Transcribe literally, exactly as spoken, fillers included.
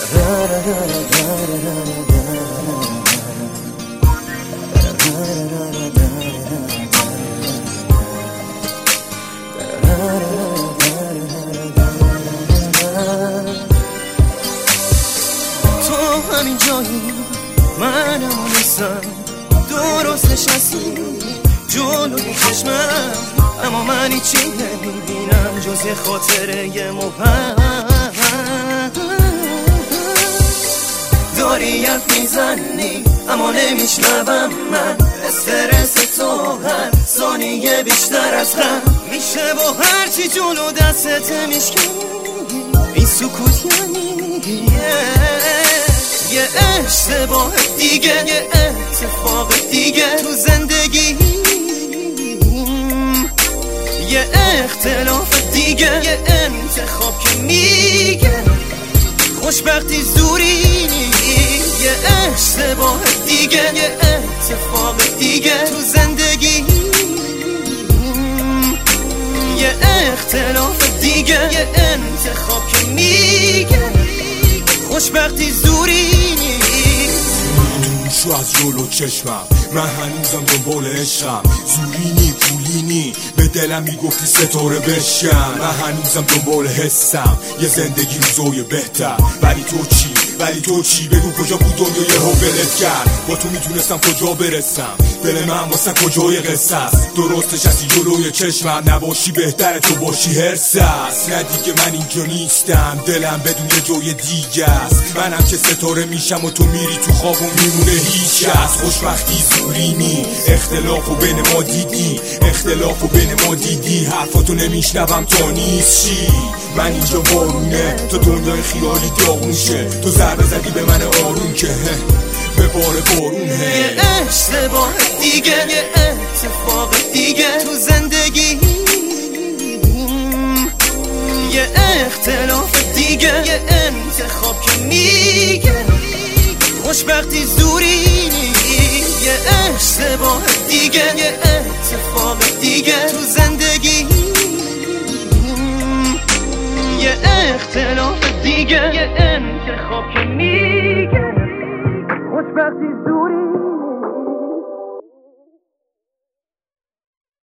تو همین جایی منم نیستم، درست نشستی جلوی چشمم، اما من هیچی نمیبینم جز یه خاطره مبهم. داری حرف میزنی اما نمیشنوم من، استرس تو هر ثانیه بیشتر از غم میشه، با هرچی جلو دستت میشکنی این سکوت یعنی یه اشتباه دیگه، یه اتفاق دیگه تو زندگی، یه اختلاف دیگه، یه انتخاب که میگه خوشبختی زوری نیست، یه اشتباه دیگه، یه اتفاق دیگه تو زندگی، یه اختلاف دیگه، یه انتخاب که میگه خوشبختی زوری نیست. شو از جلو چشمم، من هنوزم دنبال عشقم، زوری نی پولی نی به دلم میگفتی ستاره بشم، من هنوزم دنبال حسم، یه زندگی روزای بهتر. ولی تو چی؟ ولی تو چی؟ بگو کجا بود دنیا یهو ولت کرد؟ با تو میتونستم کجا برسم؟ دل من واسه کجای قصه است؟ درستش هستی جلوی چشمم، نباشی بهتره تو باشی هرس است. نه دیگه من اینجا نیستم، دلم بدون جای دیگه است، منم که ستاره میشم و تو میری تو خواب و میمونه هیچ است. خوشبختی زوری نی، اختلافو بین ما دیدی، اختلافو بین ما دیدی، حرفاتو نمیشنوم تا نیست چی. من اینجا بارونه، تو دنیای خیالی داغون شه، تو ضربه زدی به من آروم که به بار بارونه. یه اشتباه دیگه، یه اتفاق دیگه تو زندگی، یه اختلاف دیگه، یه انتخاب که میگه خوشبختی زوری نیست، یه اشتباه دیگه، یه اتفاق دیگه تو زندگی، یه اختلاف دیگه، یه انتخاب که میگه خوشبختی زوری